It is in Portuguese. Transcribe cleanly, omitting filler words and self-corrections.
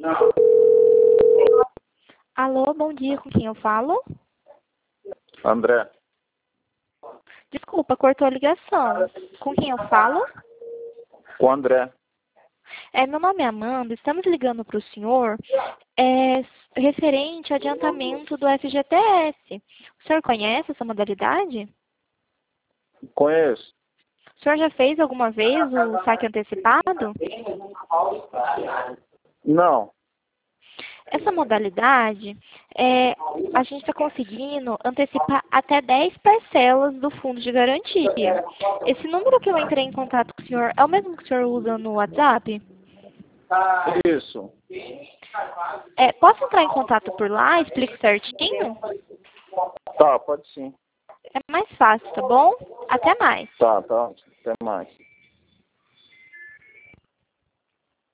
Alô, bom dia, com quem eu falo? André, Desculpa, cortou a ligação. Com quem eu falo? com o André. Meu nome é Amanda, estamos ligando para o senhor referente ao adiantamento do FGTS. O senhor conhece essa modalidade? Conheço. O senhor já fez alguma vez o saque antecipado? Não. Essa modalidade, a gente está conseguindo antecipar até 10 parcelas do fundo de garantia. Esse número que eu entrei em contato com o senhor é o mesmo que o senhor usa no WhatsApp? Isso. Posso entrar em contato por lá? Explico certinho? Tá, pode sim. É mais fácil, tá bom? Até mais. Tá. Até mais.